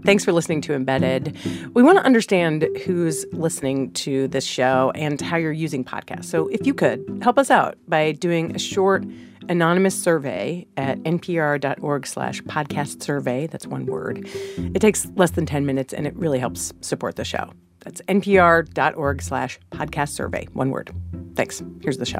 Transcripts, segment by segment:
Thanks for listening to Embedded. We want to understand who's listening to this show and how you're using podcasts. So if you could, help us out by doing a short anonymous survey at npr.org/podcast survey. That's one word. It takes less than 10 minutes, and it really helps support the show. That's npr.org/podcast survey. One word. Thanks. Here's the show.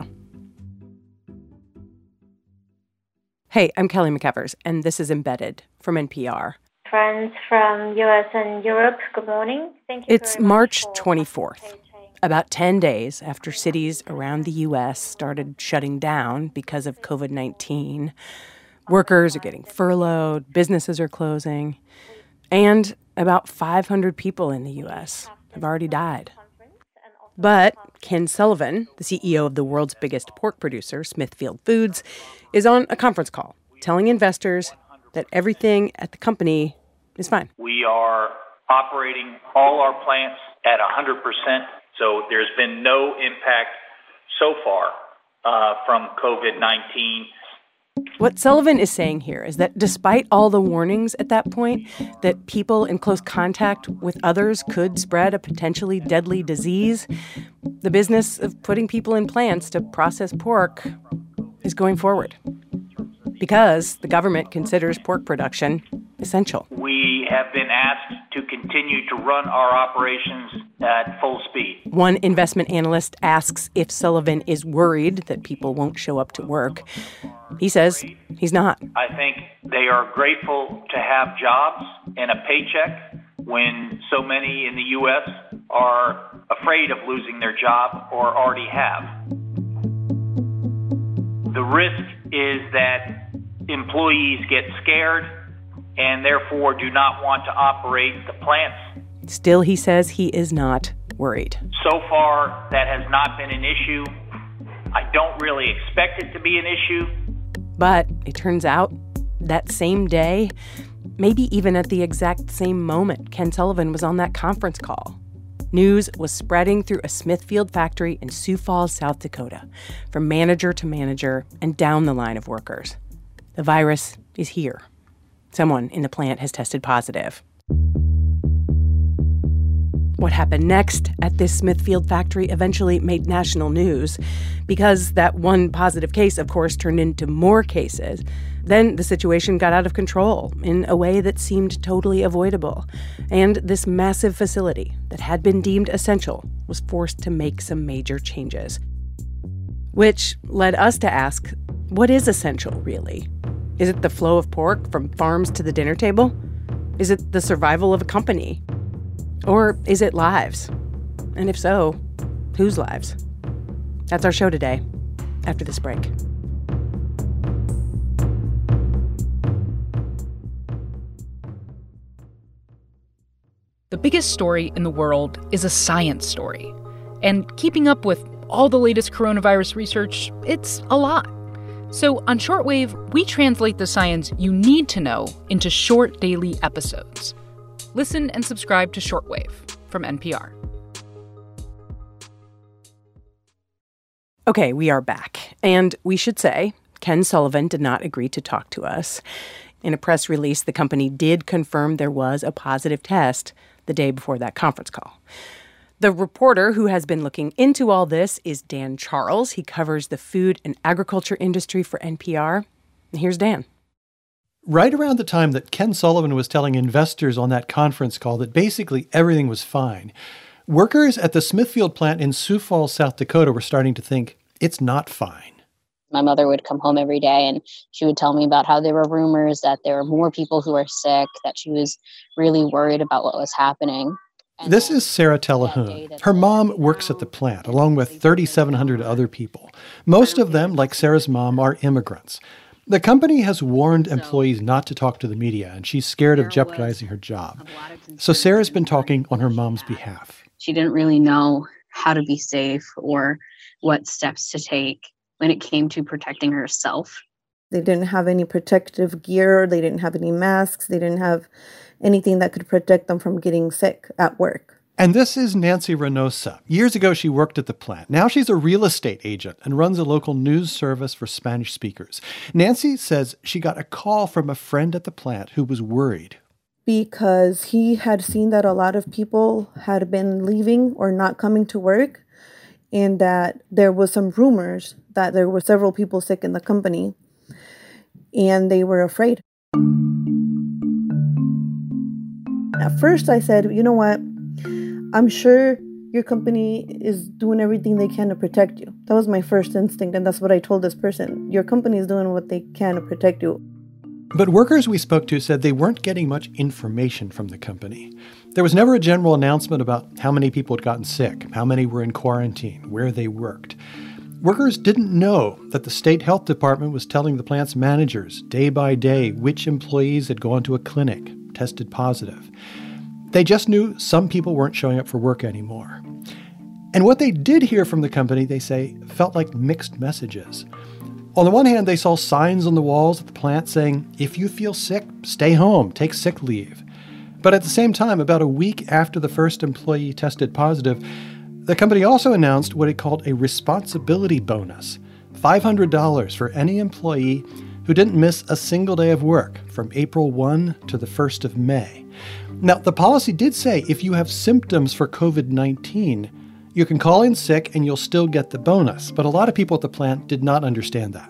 Hey, I'm Kelly McEvers, and this is Embedded from NPR. Friends from U.S. and Europe, good morning. Thank you. It's March 24th, about 10 days after cities around the U.S. started shutting down because of COVID-19. Workers are getting furloughed, businesses are closing, and about 500 people in the U.S. have already died. But Ken Sullivan, the CEO of the world's biggest pork producer, Smithfield Foods, is on a conference call telling investors that everything at the company is fine. We are operating all our plants at 100%, so there's been no impact so far from COVID-19. What Sullivan is saying here is that despite all the warnings at that point that people in close contact with others could spread a potentially deadly disease, the business of putting people in plants to process pork is going forward because the government considers pork production essential. We have been asked to continue to run our operations at full speed. One investment analyst asks if Sullivan is worried that people won't show up to work. He says he's not. I think they are grateful to have jobs and a paycheck when so many in the U.S. are afraid of losing their job or already have. The risk is that employees get scared and therefore do not want to operate the plants. Still, he says he is not worried. So far, that has not been an issue. I don't really expect it to be an issue. But it turns out that same day, maybe even at the exact same moment Ken Sullivan was on that conference call, news was spreading through a Smithfield factory in Sioux Falls, South Dakota, from manager to manager and down the line of workers. The virus is here. Someone in the plant has tested positive. What happened next at this Smithfield factory eventually made national news because that one positive case, of course, turned into more cases. Then the situation got out of control in a way that seemed totally avoidable. And this massive facility that had been deemed essential was forced to make some major changes. Which led us to ask, what is essential, really? Is it the flow of pork from farms to the dinner table? Is it the survival of a company? Or is it lives? And if so, whose lives? That's our show today, after this break. The biggest story in the world is a science story. And keeping up with all the latest coronavirus research, it's a lot. So on Shortwave, we translate the science you need to know into short daily episodes. Listen and subscribe to Shortwave from NPR. Okay, we are back. And we should say, Ken Sullivan did not agree to talk to us. In a press release, the company did confirm there was a positive test the day before that conference call. The reporter who has been looking into all this is Dan Charles. He covers the food and agriculture industry for NPR. And here's Dan. Right around the time that Ken Sullivan was telling investors on that conference call that basically everything was fine, workers at the Smithfield plant in Sioux Falls, South Dakota were starting to think it's not fine. My mother would come home every day and she would tell me about how there were rumors that there were more people who were sick, that she was really worried about what was happening. This is Sarah Telehoon. Her mom works at the plant, along with 3,700 other people. Most of them, like Sarah's mom, are immigrants. The company has warned employees not to talk to the media, and she's scared of jeopardizing her job. So Sarah's been talking on her mom's behalf. She didn't really know how to be safe or what steps to take when it came to protecting herself. They didn't have any protective gear. They didn't have any masks. They didn't have anything that could protect them from getting sick at work. And this is Nancy Reynosa. Years ago, she worked at the plant. Now she's a real estate agent and runs a local news service for Spanish speakers. Nancy says she got a call from a friend at the plant who was worried. because he had seen that a lot of people had been leaving or not coming to work, and that there was some rumors that there were several people sick in the company, and they were afraid. At first I said, you know what, I'm sure your company is doing everything they can to protect you. That was my first instinct, and that's what I told this person. Your company is doing what they can to protect you. But workers we spoke to said they weren't getting much information from the company. There was never a general announcement about how many people had gotten sick, how many were in quarantine, where they worked. Workers didn't know that the state health department was telling the plant's managers day by day which employees had gone to a clinic, tested positive. They just knew some people weren't showing up for work anymore. And what they did hear from the company, they say, felt like mixed messages. On the one hand, they saw signs on the walls at the plant saying, if you feel sick, stay home, take sick leave. But at the same time, about a week after the first employee tested positive, the company also announced what it called a responsibility bonus, $500 for any employee who didn't miss a single day of work from April 1 to the 1st of May. Now, the policy did say if you have symptoms for COVID-19, you can call in sick and you'll still get the bonus. But a lot of people at the plant did not understand that.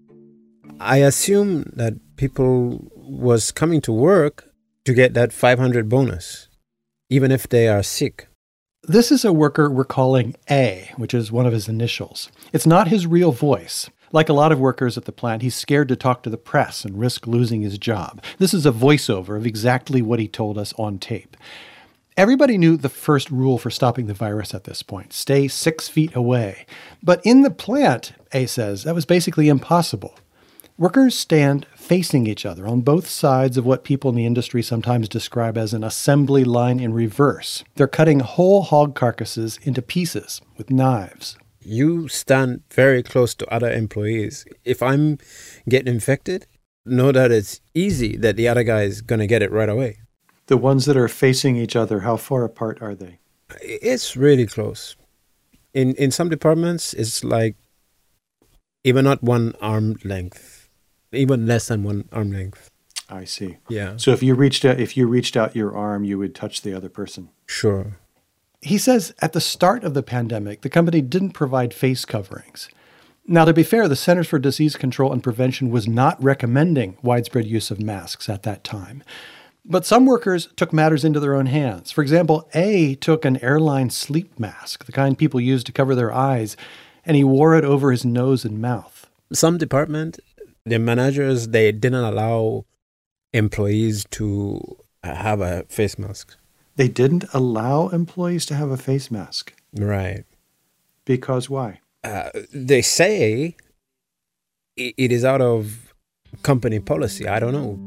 I assume that people was coming to work to get that 500 bonus, even if they are sick. This is a worker we're calling A, which is one of his initials. It's not his real voice. Like a lot of workers at the plant, he's scared to talk to the press and risk losing his job. This is a voiceover of exactly what he told us on tape. Everybody knew the first rule for stopping the virus at this point: stay 6 feet away. But in the plant, A says, that was basically impossible. Workers stand facing each other on both sides of what people in the industry sometimes describe as an assembly line in reverse. They're cutting whole hog carcasses into pieces with knives. You stand very close to other employees. If I'm getting infected, know that it's easy that the other guy is going to get it right away. The ones that are facing each other, how far apart are they? It's really close. In some departments, it's like even not 1 arm length, even less than 1 arm length. I see. Yeah. So if you reached out your arm, you would touch the other person. Sure. He says at the start of the pandemic, the company didn't provide face coverings. Now, to be fair, the Centers for Disease Control and Prevention was not recommending widespread use of masks at that time. But some workers took matters into their own hands. For example, A took an airline sleep mask, the kind people use to cover their eyes, and he wore it over his nose and mouth. Some department, the managers, they didn't allow employees to have a face mask. They didn't allow employees to have a face mask. Right. Because why? They say it is out of company policy. I don't know.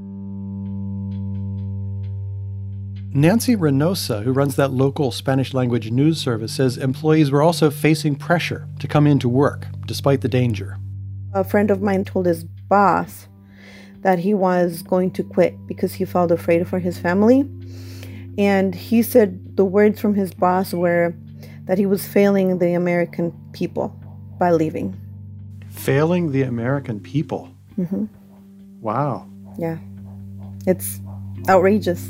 Nancy Reynosa, who runs that local Spanish-language news service, says employees were also facing pressure to come into work, despite the danger. A friend of mine told his boss that he was going to quit because he felt afraid for his family. And he said the words from his boss were that he was failing the American people by leaving. Failing the American people? Mm-hmm. Wow. Yeah. It's outrageous.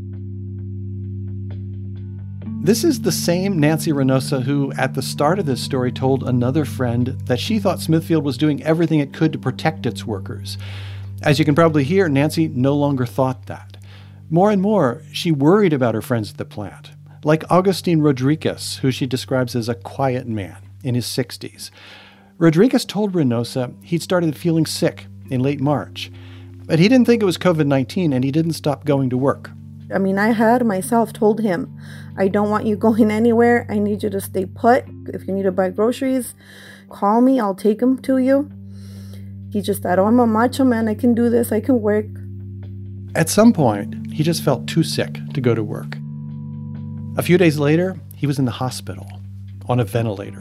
This is the same Nancy Reynosa who, at the start of this story, told another friend that she thought Smithfield was doing everything it could to protect its workers. As you can probably hear, Nancy no longer thought that. More and more, she worried about her friends at the plant, like Agustin Rodriguez, who she describes as a quiet man in his 60s. Rodriguez told Reynosa he'd started feeling sick in late March, but he didn't think it was COVID-19 and he didn't stop going to work. I mean, I had myself told him, I don't want you going anywhere. I need you to stay put. If you need to buy groceries, call me. I'll take them to you. He just thought, oh, I'm a macho man. I can do this. I can work. At some point, he just felt too sick to go to work. A few days later, he was in the hospital on a ventilator.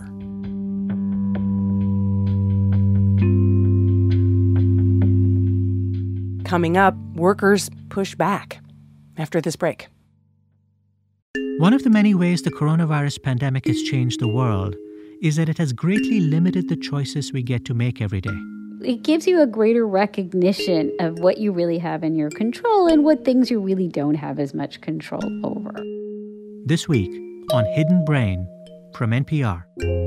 Coming up, workers push back after this break. One of the many ways the coronavirus pandemic has changed the world is that it has greatly limited the choices we get to make every day. it gives you a greater recognition of what you really have in your control and what things you really don't have as much control over. This week on Hidden Brain from NPR.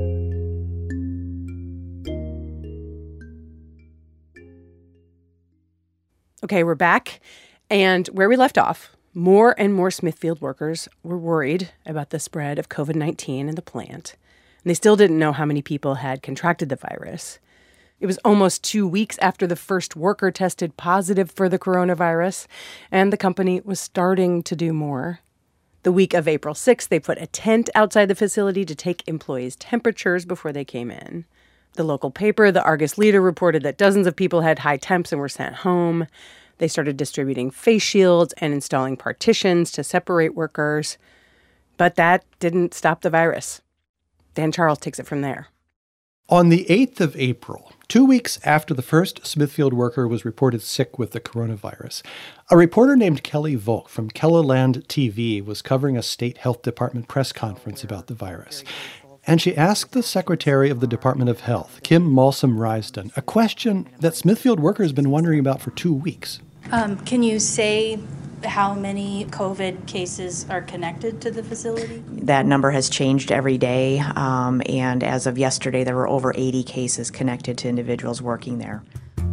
Okay, we're back. And where we left off, more and more Smithfield workers were worried about the spread of COVID-19 in the plant. And they still didn't know how many people had contracted the virus. It was almost 2 weeks after the first worker tested positive for the coronavirus, and the company was starting to do more. The week of April 6th, they put a tent outside the facility to take employees' temperatures before they came in. The local paper, the Argus Leader, reported that dozens of people had high temps and were sent home. They started distributing face shields and installing partitions to separate workers. But that didn't stop the virus. Dan Charles takes it from there. On the 8th of April, 2 weeks after the first Smithfield worker was reported sick with the coronavirus, a reporter named Kelly Volk from Kelloland TV was covering a state health department press conference about the virus. And she asked the Secretary of the Department of Health, Kim Malsom-Risdon, a question that Smithfield workers have been wondering about for 2 weeks. Can you say how many COVID cases are connected to the facility? That number has changed every day, and as of yesterday, there were over 80 cases connected to individuals working there.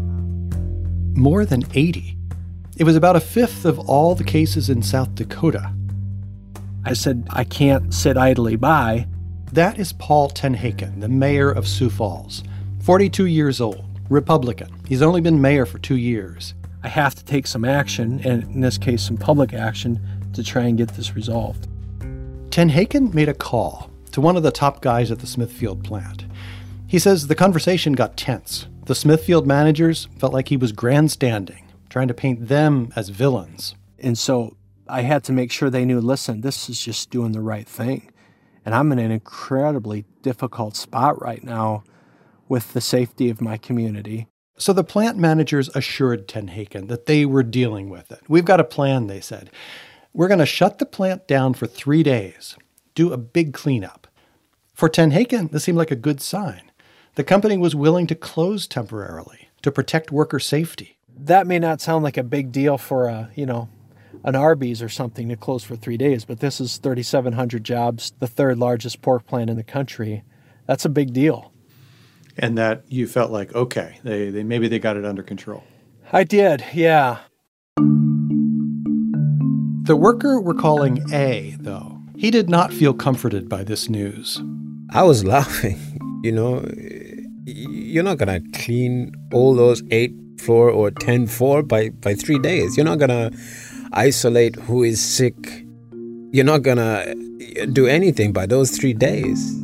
More than 80. It was about a fifth of all the cases in South Dakota. I said, I can't sit idly by. That is Paul Tenhaken, the mayor of Sioux Falls. 42 years old, Republican. He's only been mayor for 2 years. I have to take some action, and in this case, some public action, to try and get this resolved. Tenhaken made a call to one of the top guys at the Smithfield plant. He says the conversation got tense. The Smithfield managers felt like he was grandstanding, trying to paint them as villains. And so I had to make sure they knew, listen, this is just doing the right thing. And I'm in an incredibly difficult spot right now with the safety of my community. So the plant managers assured Tenhaken that they were dealing with it. We've got a plan, they said. We're going to shut the plant down for 3 days, do a big cleanup. For Tenhaken, this seemed like a good sign. The company was willing to close temporarily to protect worker safety. That may not sound like a big deal for an Arby's or something to close for 3 days, but this is 3,700 jobs, the third largest pork plant in the country. That's a big deal. And that you felt like, okay, they maybe they got it under control. I did, yeah. The worker we're calling A, though, he did not feel comforted by this news. I was laughing. You're not going to clean all those 8 floor or 10 floor by 3 days. You're not going to isolate who is sick. You're not going to do anything by those 3 days.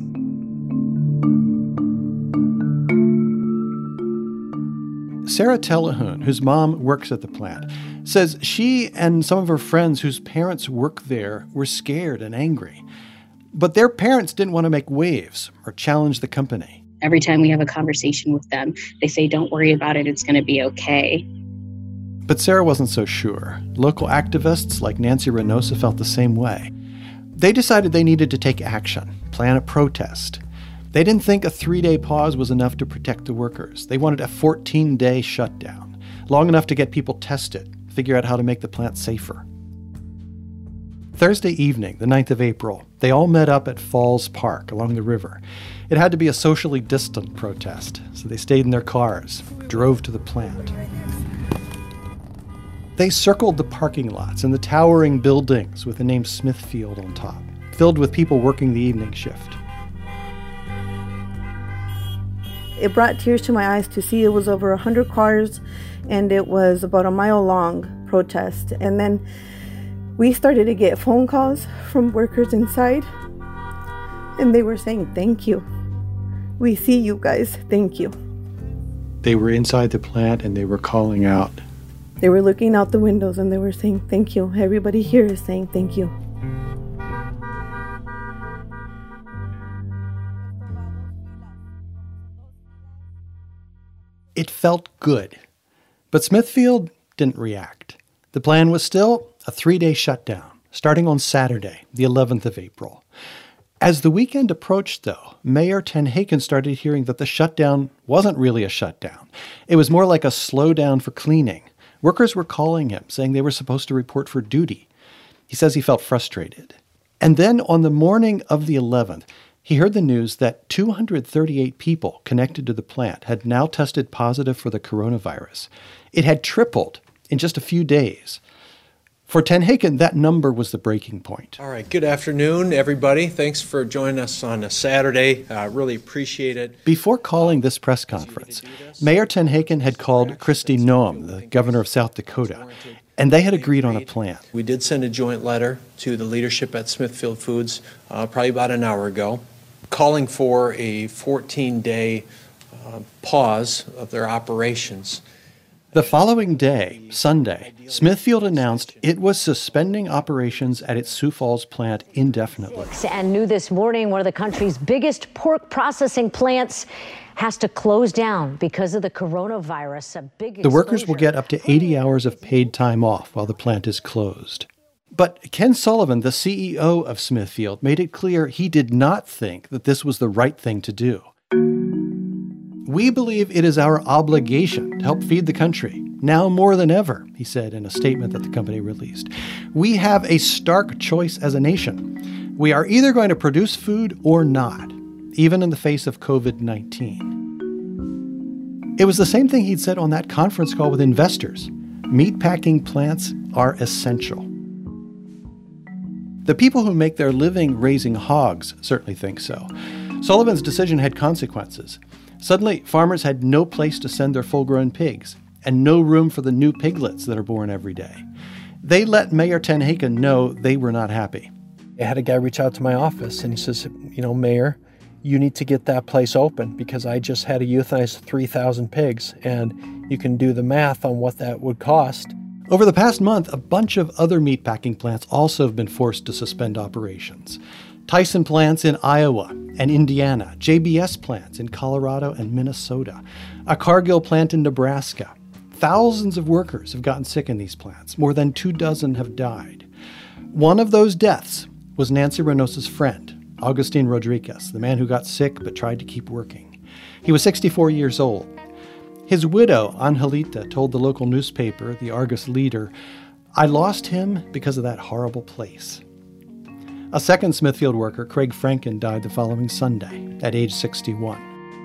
Sarah Telehun, whose mom works at the plant, says she and some of her friends whose parents work there were scared and angry. But their parents didn't want to make waves or challenge the company. Every time we have a conversation with them, they say, don't worry about it, it's going to be okay. But Sarah wasn't so sure. Local activists like Nancy Reynosa felt the same way. They decided they needed to take action, plan a protest. They didn't think a 3-day pause was enough to protect the workers. They wanted a 14-day shutdown, long enough to get people tested, figure out how to make the plant safer. Thursday evening, the 9th of April, they all met up at Falls Park along the river. It had to be a socially distant protest, so they stayed in their cars, drove to the plant. They circled the parking lots and the towering buildings with the name Smithfield on top, filled with people working the evening shift. It brought tears to my eyes to see it was over 100 cars, and it was about a mile-long protest. And then we started to get phone calls from workers inside, and they were saying, thank you. We see you guys. Thank you. They were inside the plant, and they were calling out. They were looking out the windows, and they were saying, thank you. Everybody here is saying thank you. It felt good. But Smithfield didn't react. The plan was still a 3-day shutdown, starting on Saturday, the 11th of April. As the weekend approached, though, Mayor Tenhaken started hearing that the shutdown wasn't really a shutdown. It was more like a slowdown for cleaning. Workers were calling him, saying they were supposed to report for duty. He says he felt frustrated. And then on the morning of the 11th, he heard the news that 238 people connected to the plant had now tested positive for the coronavirus. It had tripled in just a few days. For Tenhaken, that number was the breaking point. All right, good afternoon, everybody. Thanks for joining us on a Saturday. Really appreciate it. Before calling this press conference, Mayor Tenhaken had called Kristi Noem, the governor of South Dakota, and they had agreed on a plan. We did send a joint letter to the leadership at Smithfield Foods probably about an hour ago, calling for a 14-day pause of their operations. The following day, Sunday, Smithfield announced it was suspending operations at its Sioux Falls plant indefinitely. And new this morning, one of the country's biggest pork processing plants has to close down because of the coronavirus. The workers will get up to 80 hours of paid time off while the plant is closed. But Ken Sullivan, the CEO of Smithfield, made it clear he did not think that this was the right thing to do. We believe it is our obligation to help feed the country, now more than ever, he said in a statement that the company released. We have a stark choice as a nation. We are either going to produce food or not, even in the face of COVID-19. It was the same thing he'd said on that conference call with investors. Meatpacking plants are essential. The people who make their living raising hogs certainly think so. Sullivan's decision had consequences. Suddenly, farmers had no place to send their full-grown pigs and no room for the new piglets that are born every day. They let Mayor Tenhaken know they were not happy. I had a guy reach out to my office and he says, Mayor, you need to get that place open because I just had to euthanize 3,000 pigs and you can do the math on what that would cost. Over the past month, a bunch of other meatpacking plants also have been forced to suspend operations. Tyson plants in Iowa and Indiana, JBS plants in Colorado and Minnesota, a Cargill plant in Nebraska. Thousands of workers have gotten sick in these plants. More than 24 have died. One of those deaths was Nancy Reynosa's friend, Agustin Rodriguez, the man who got sick but tried to keep working. He was 64 years old. His widow, Angelita, told the local newspaper, the Argus Leader, "I lost him because of that horrible place." A second Smithfield worker, Craig Franken, died the following Sunday at age 61.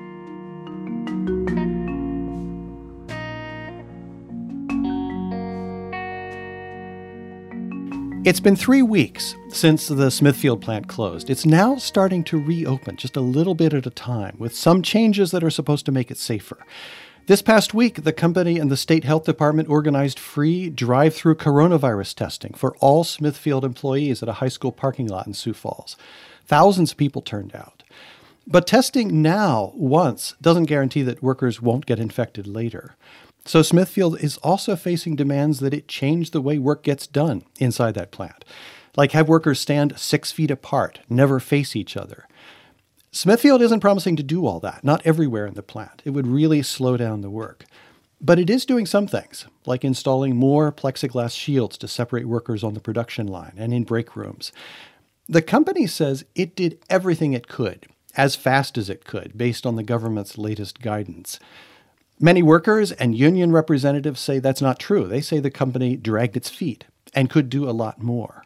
It's been 3 weeks since the Smithfield plant closed. It's now starting to reopen just a little bit at a time, with some changes that are supposed to make it safer. This past week, the company and the state health department organized free drive-through coronavirus testing for all Smithfield employees at a high school parking lot in Sioux Falls. Thousands of people turned out. But testing now once doesn't guarantee that workers won't get infected later. So Smithfield is also facing demands that it change the way work gets done inside that plant, like have workers stand 6 feet apart, never face each other. Smithfield isn't promising to do all that, not everywhere in the plant. It would really slow down the work. But it is doing some things, like installing more plexiglass shields to separate workers on the production line and in break rooms. The company says it did everything it could, as fast as it could, based on the government's latest guidance. Many workers and union representatives say that's not true. They say the company dragged its feet and could do a lot more.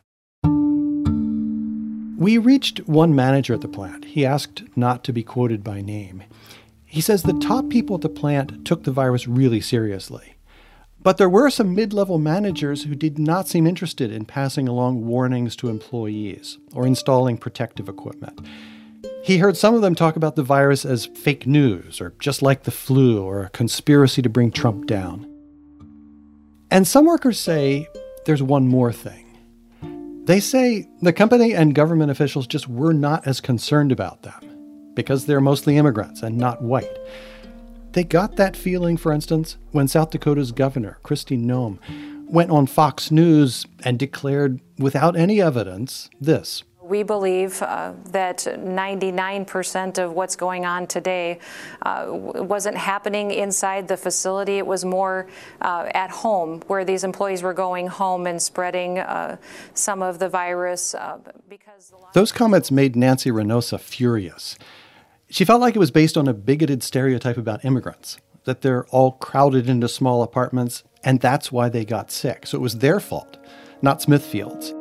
We reached one manager at the plant. He asked not to be quoted by name. He says the top people at the plant took the virus really seriously. But there were some mid-level managers who did not seem interested in passing along warnings to employees or installing protective equipment. He heard some of them talk about the virus as fake news or just like the flu or a conspiracy to bring Trump down. And some workers say there's one more thing. They say the company and government officials just were not as concerned about them because they're mostly immigrants and not white. They got that feeling, for instance, when South Dakota's governor, Kristi Noem, went on Fox News and declared, without any evidence, this. We believe that 99% of what's going on today wasn't happening inside the facility. It was more at home, where these employees were going home and spreading some of the virus. Those comments made Nancy Reynosa furious. She felt like it was based on a bigoted stereotype about immigrants, that they're all crowded into small apartments, and that's why they got sick. So it was their fault, not Smithfield's.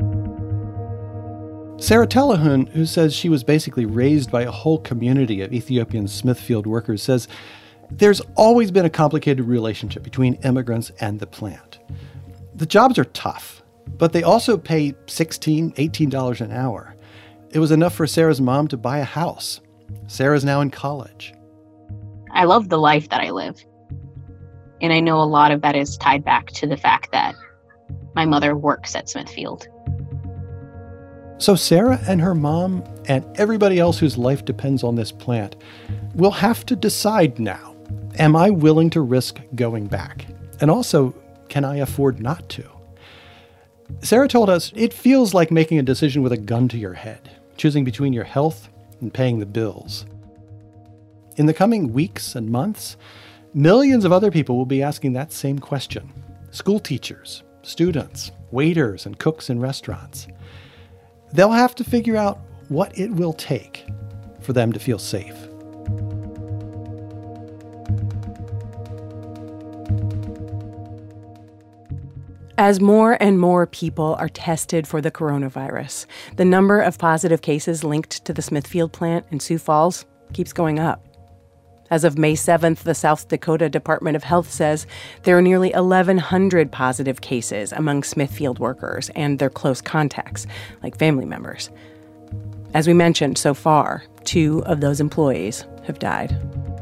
Sarah Telehun, who says she was basically raised by a whole community of Ethiopian Smithfield workers, says there's always been a complicated relationship between immigrants and the plant. The jobs are tough, but they also pay $16, $18 an hour. It was enough for Sarah's mom to buy a house. Sarah's now in college. I love the life that I live. And I know a lot of that is tied back to the fact that my mother works at Smithfield. So Sarah and her mom and everybody else whose life depends on this plant will have to decide now, am I willing to risk going back? And also, can I afford not to? Sarah told us it feels like making a decision with a gun to your head, choosing between your health and paying the bills. In the coming weeks and months, millions of other people will be asking that same question. School teachers, students, waiters, and cooks in restaurants. They'll have to figure out what it will take for them to feel safe. As more and more people are tested for the coronavirus, the number of positive cases linked to the Smithfield plant in Sioux Falls keeps going up. As of May 7th, the South Dakota Department of Health says there are nearly 1,100 positive cases among Smithfield workers and their close contacts, like family members. As we mentioned, so far, 2 of those employees have died.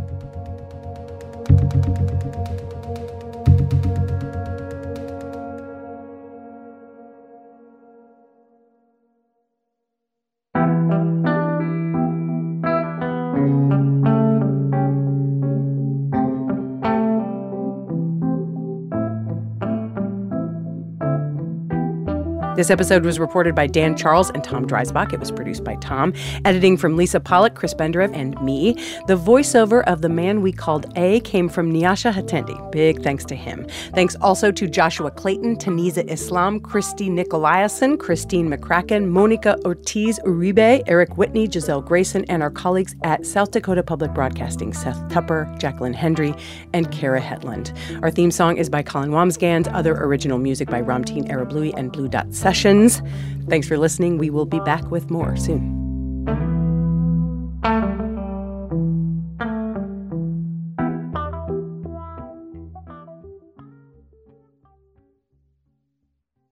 This episode was reported by Dan Charles and Tom Dreisbach. It was produced by Tom. Editing from Lisa Pollack, Chris Benderev, and me. The voiceover of the man we called A came from Nyasha Hatendi. Big thanks to him. Thanks also to Joshua Clayton, Taniza Islam, Christy Nicolayason, Christine McCracken, Monica Ortiz Uribe, Eric Whitney, Giselle Grayson, and our colleagues at South Dakota Public Broadcasting, Seth Tupper, Jacqueline Hendry, and Kara Hetland. Our theme song is by Colin Wamsgand. Other original music by Ramteen Arablouei and Blue Dot Sessions. Thanks for listening. We will be back with more soon.